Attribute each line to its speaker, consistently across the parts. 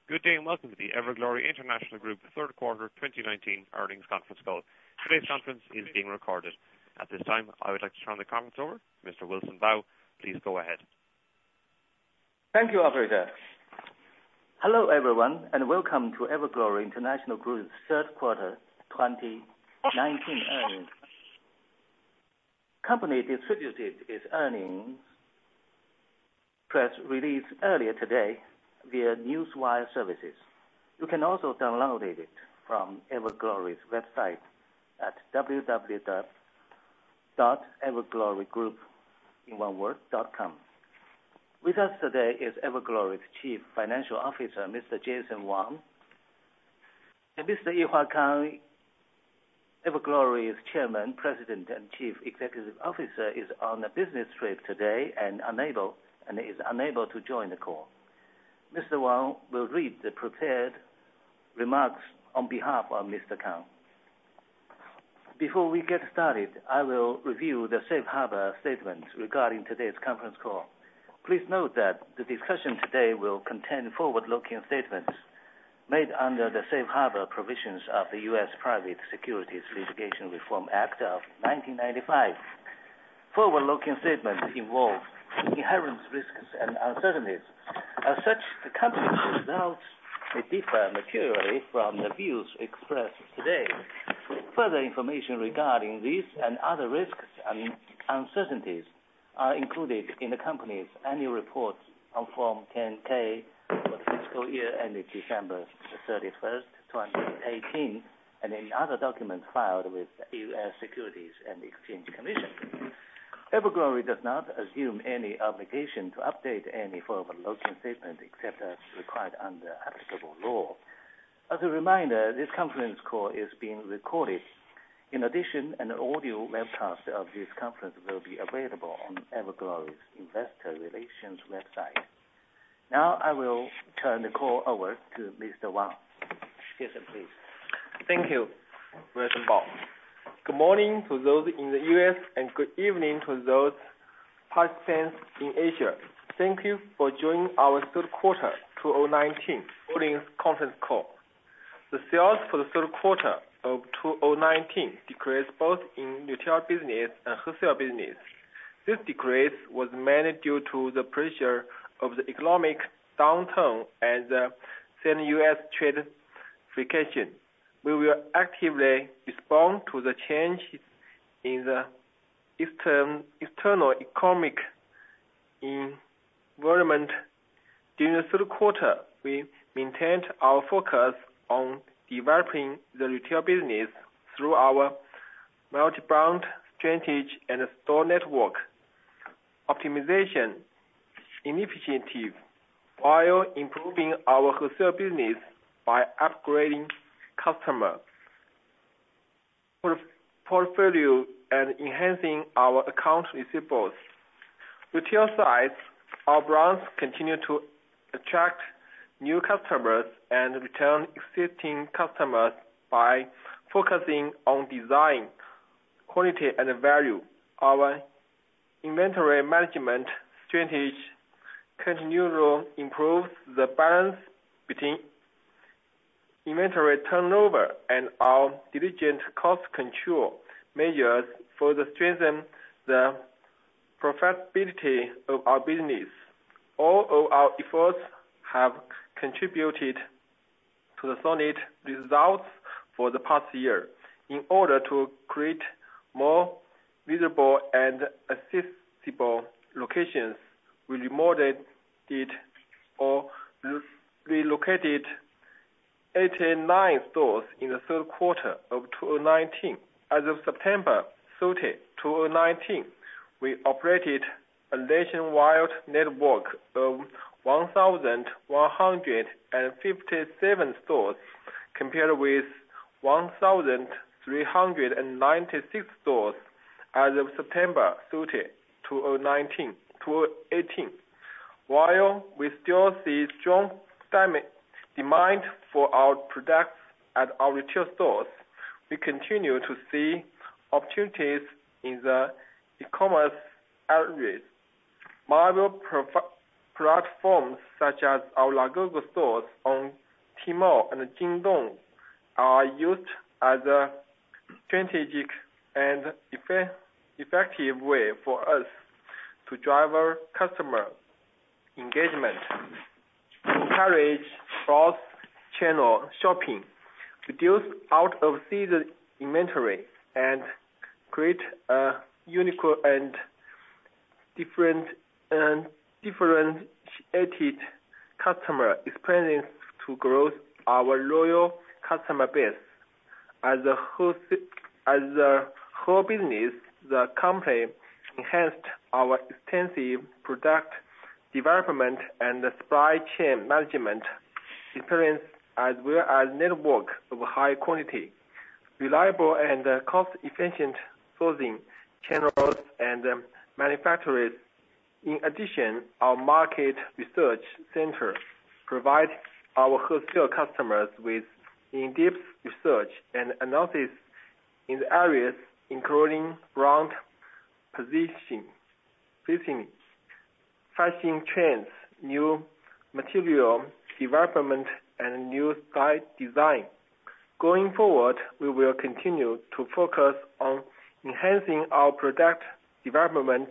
Speaker 1: Good day and welcome to the Everglory International Group third quarter 2019 earnings conference call. Today's conference is being recorded. At this time, I would like to turn the conference over to Mr. Wilson Bao. Please go ahead.
Speaker 2: Thank you, operator. Hello, everyone, and welcome to Everglory International Group's third quarter 2019 earnings. Company distributed its earnings press release earlier today via Newswire services. You can also download it from Everglory's website at www.everglorygroup.com. With us today is Everglory's Chief Financial Officer, Mr. Jason Wang, and Mr. Yihua Kang, Everglory's Chairman, President, and Chief Executive Officer, is on a business trip today and is unable to join the call. Mr. Wang will read the prepared remarks on behalf of Mr. Kang. Before we get started, I will review the safe harbor statements regarding today's conference call. Please note that the discussion today will contain forward-looking statements made under the safe harbor provisions of the U.S. Private Securities Litigation Reform Act of 1995. Forward-looking statements involve inherent risks and uncertainties. As such, the company's results may differ materially from the views expressed today. Further information regarding these and other risks and uncertainties are included in the company's annual report on Form 10-K for the fiscal year ended December 31st, 2018, and in other documents filed with the U.S. Securities and Exchange Commission. Everglory does not assume any obligation to update any forward-looking statement except as required under applicable law. As a reminder, this conference call is being recorded. In addition, an audio webcast of this conference will be available on Everglory's Investor Relations website. Now I will turn the call over to Mr. Wang. Jason, please.
Speaker 3: Thank you, Wilson Bao. Good morning to those in the U.S. and good evening to those participants in Asia. Thank you for joining our third quarter 2019 earnings conference call. The sales for the third quarter of 2019 decreased both in retail business and wholesale business. This decrease was mainly due to the pressure of the economic downturn and the sudden U.S. trade friction. We will actively respond to the change in the external economic environment. During the third quarter, we maintained our focus on developing the retail business through our multi-brand strategy and store network optimization initiative, while improving our wholesale business by upgrading customer portfolio and enhancing our account receivables. Retail side, our brands continue to attract new customers and return existing customers by focusing on design, quality, and value. Our inventory management strategy continually improves the balance between inventory turnover and our diligent cost control measures further strengthen the profitability of our business. All of our efforts have contributed to the solid results for the past year. In order to create more visible and accessible locations, we remodeled or relocated 89 stores in the third quarter of 2019. As of September 30, 2019, we operated a nationwide network of 1,157 stores, compared with 1,396 stores as of September 30, 2018. While we still see strong demand for our products at our retail stores, we continue to see opportunities in the e-commerce areas. Mobile platforms such as our Lagogo stores on Tmall and Jingdong are used as a strategic and effective way for us to drive our customer engagement, encourage cross-channel shopping, reduce out-of-season inventory, and create a unique and differentiated customer experience to grow our loyal customer base. As a whole business, the company enhanced our extensive product development and supply chain management experience, as well as network of high quality, reliable and cost-efficient sourcing channels and manufacturers. In addition, our market research center provides our wholesale customers with in-depth research and analysis in the areas including brand positioning, fashion trends, new material development, and new style design. Going forward, we will continue to focus on enhancing our product development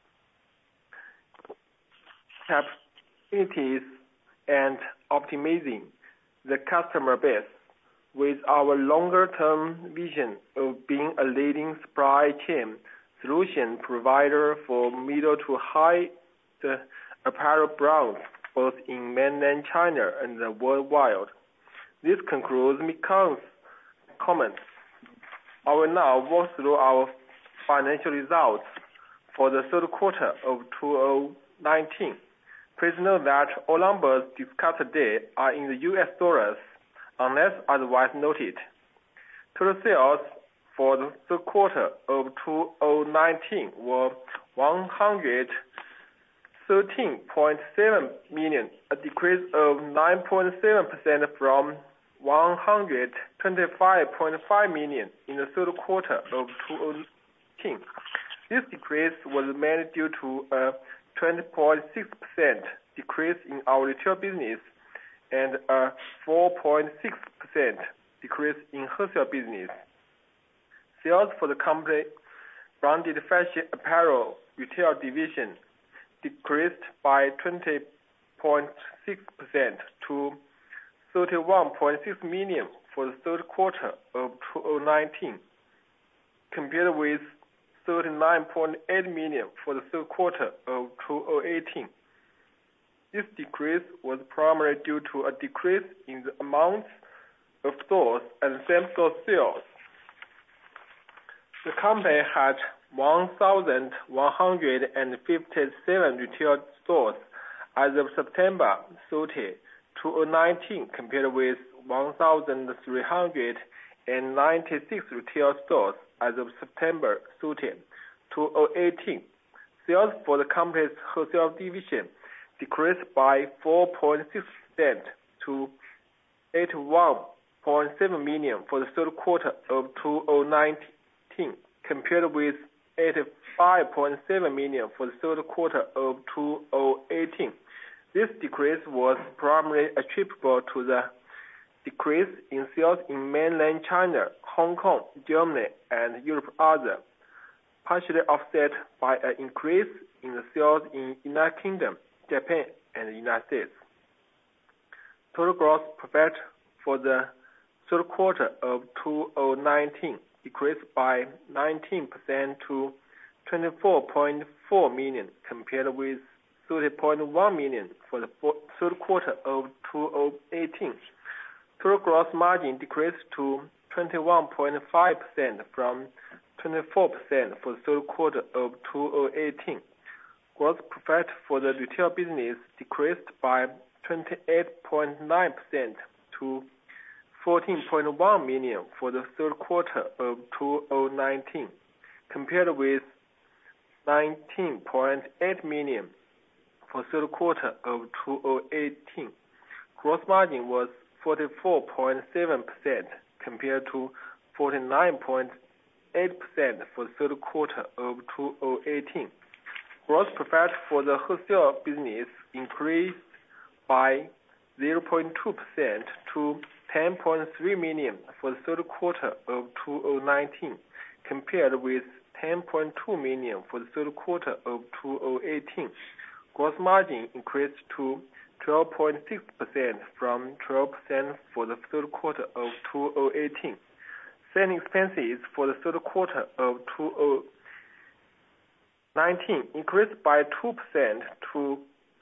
Speaker 3: capabilities and optimizing the customer base with our longer-term vision of being a leading supply chain solution provider for middle to high apparel brands, both in mainland China and worldwide. This concludes Mekong's comments. I will now walk through our financial results for the third quarter of 2019. Please note that all numbers discussed today are in the US dollars, unless otherwise noted. Total sales for the third quarter of 2019 were $113.7 million, a decrease of 9.7% from $125.5 million in the third quarter of 2018. This decrease was mainly due to a 20.6% decrease in our retail business and a 4.6% decrease in wholesale business. Sales for the company branded fashion apparel retail division decreased by 20.6% to $31.6 million for the third quarter of 2019, compared with $39.8 million for the third quarter of 2018. This decrease was primarily due to a decrease in the amount of stores and same-store sales. The company had 1,157 retail stores as of September 30, 2019, compared with 1,396 retail stores as of September 30, 2018. Sales for the company's wholesale division decreased by 4.6% to $81.7 million for the third quarter of 2019, compared with $85.7 million for the third quarter of 2018. This decrease was primarily attributable to the decrease in sales in mainland China, Hong Kong, Germany, and Europe other, partially offset by an increase in the sales in United Kingdom, Japan, and the United States. Total gross profit for the third quarter of 2019 decreased by 19% to $24.4 million, compared with $30.1 million for the third quarter of 2018. Total gross margin decreased to 21.5% from 24% for the third quarter of 2018. Gross profit for the retail business decreased by 28.9% to $14.1 million for the third quarter of 2019, compared with $19.8 million for the third quarter of 2018. Gross margin was 44.7% compared to 49.8% for the third quarter of 2018. Gross profit for the wholesale business increased by 0.2% to 10.3 million for the third quarter of 2019, compared with 10.2 million for the third quarter of 2018. Gross margin increased to 12.6% from 12% for the third quarter of 2018. Selling expenses for the third quarter of 2019 increased by 2% to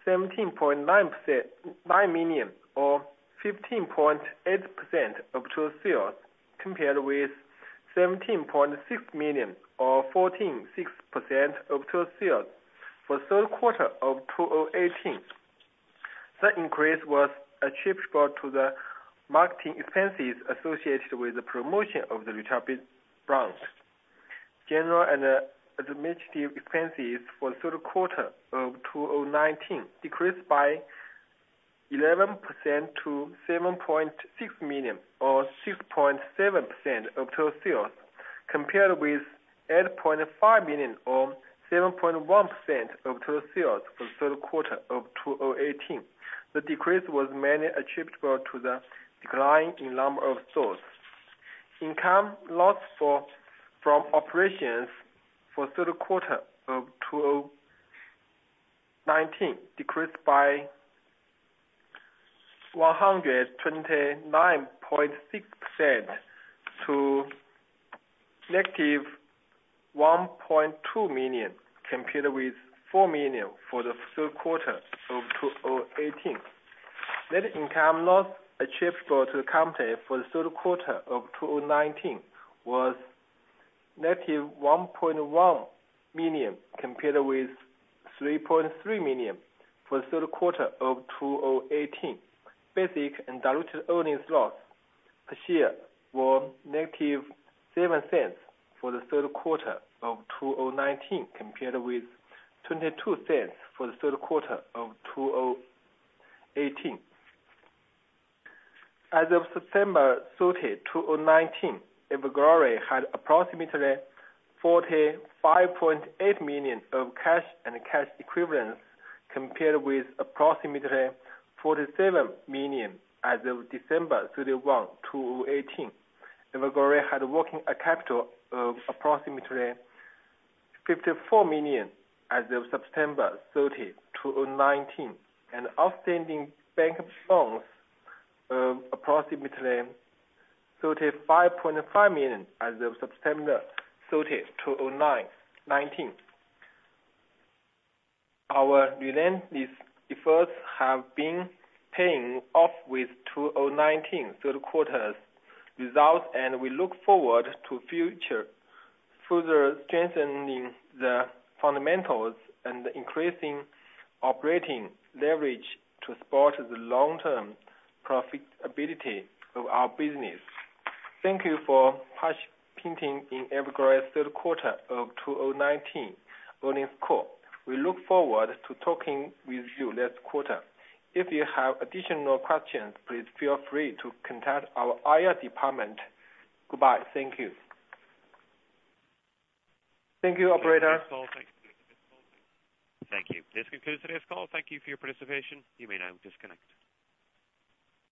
Speaker 3: 17.9 million or 15.8% of total sales, compared with 17.6 million or 14.6% of total sales for the third quarter of 2018. The increase was attributable to the marketing expenses associated with the promotion of the retail brand. General and administrative expenses for the third quarter of 2019 decreased by 11% to 7.6 million or 6.7% of total sales, compared with 8.5 million or 7.1% of total sales for the third quarter of 2018. The decrease was mainly attributable to the decline in number of stores. Income loss from operations for the third quarter of 2019 decreased by 129.6% to negative 1.2 million, compared with 4 million for the third quarter of 2018. Net income loss attributable to the company for the third quarter of 2019 was negative 1.1 million, compared with 3.3 million for the third quarter of 2018. Basic and diluted earnings loss per share were negative 7 cents for the third quarter of 2019, compared with 22 cents for the third quarter of 2018. As of September 30, 2019, Everglory had approximately 45.8 million of cash and cash equivalents, compared with approximately 47 million as of December 31, 2018. Everglory had working capital of approximately 54 million as of September 30, 2019, and outstanding bank loans of approximately 35.5 million as of September 30, 2019. Our relentless efforts have been paying off with 2019 third quarter's results, and we look forward to further strengthening the fundamentals and increasing operating leverage to support the long-term profitability of our business. Thank you for participating in Everglory's third quarter of 2019 earnings call. We look forward to talking with you next quarter. If you have additional questions, please feel free to contact our IR department. Goodbye. Thank you. Thank you, operator.
Speaker 1: Thank you. This concludes today's call. Thank you for your participation. You may now disconnect.